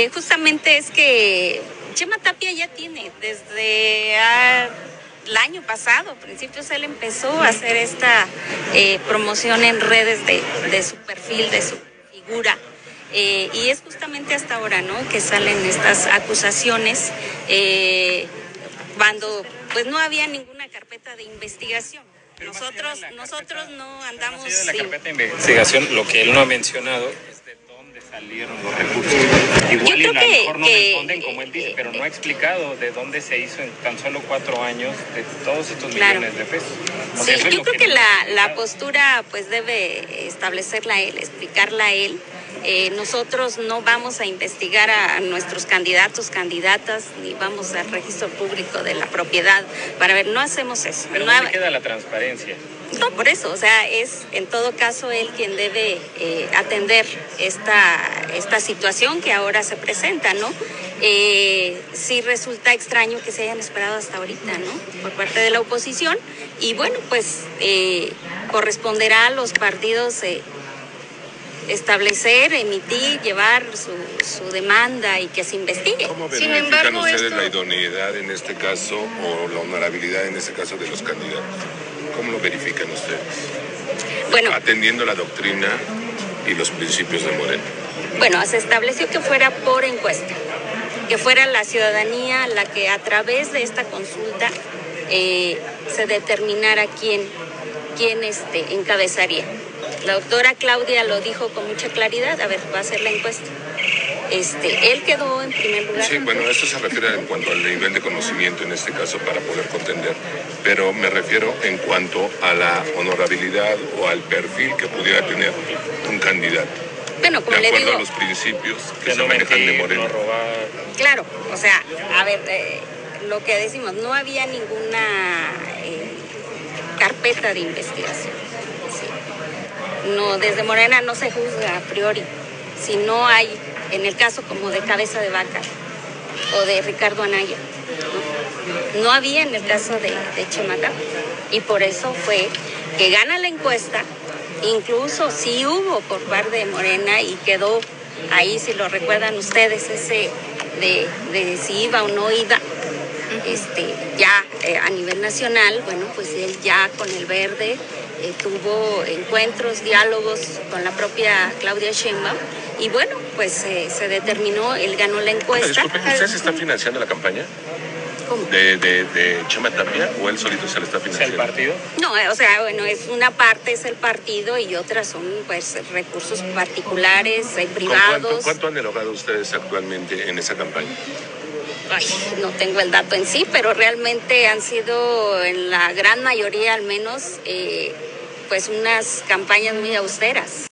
justamente es que Chema Tapia ya tiene desde el año pasado, a principios él empezó a hacer esta promoción en redes de su perfil, de su figura. Y es justamente hasta ahora, ¿no?, que salen estas acusaciones cuando pues no había ninguna carpeta de investigación. Nosotros no andamos... Más allá de la carpeta de investigación, lo que él no ha mencionado es de dónde salieron los recursos. Igual a lo mejor no responden como él dice, pero no ha explicado de dónde se hizo en tan solo 4 años de todos estos millones de pesos. O sea, yo creo que la postura pues debe establecerla él, explicarla él. Nosotros no vamos a investigar a nuestros candidatos, candidatas, ni vamos al registro público de la propiedad para ver, no hacemos eso. Pero ¿dónde queda la transparencia? No, por eso, o sea, es en todo caso él quien debe atender esta situación que ahora se presenta, ¿no? Sí resulta extraño que se hayan esperado hasta ahorita, ¿no?, por parte de la oposición, y bueno, pues corresponderá a los partidos establecer, emitir, llevar su demanda y que se investigue. ¿Cómo verifican ustedes la idoneidad en este caso o la honorabilidad en este caso de los candidatos? ¿Cómo lo verifican ustedes? Bueno, atendiendo la doctrina y los principios de Morena. Bueno, se estableció que fuera por encuesta, que fuera la ciudadanía la que a través de esta consulta se determinara quién encabezaría. La doctora Claudia lo dijo con mucha claridad, a ver, va a hacer la encuesta. Él quedó en primer lugar. Sí, bueno, esto se refiere en cuanto al nivel de conocimiento en este caso para poder contender, pero me refiero en cuanto a la honorabilidad o al perfil que pudiera tener un candidato. Bueno, como de le acuerdo digo, a los principios que se manejan de Morena. No robar. Claro, o sea, a ver, lo que decimos, no había ninguna carpeta de investigación. ¿Sí? No, desde Morena no se juzga a priori, si no hay, en el caso como de Cabeza de Vaca o de Ricardo Anaya, no había en el caso de Chema Tapia, y por eso fue que gana la encuesta. Incluso sí hubo por parte de Morena y quedó ahí, si lo recuerdan ustedes, ese de si iba o no iba, ya a nivel nacional. Bueno, pues él ya con el Verde tuvo encuentros, diálogos con la propia Claudia Sheinbaum, y bueno, pues se determinó, él ganó la encuesta. Disculpe, ¿ustedes están financiando la campaña? ¿Cómo? ¿De Chema Tapia o él solito se le está financiando? ¿Es el partido? No, o sea, bueno, es una parte es el partido y otras son pues recursos particulares, privados. ¿Cuánto han erogado ustedes actualmente en esa campaña? Ay, no tengo el dato en sí, pero realmente han sido, en la gran mayoría al menos, pues unas campañas muy austeras.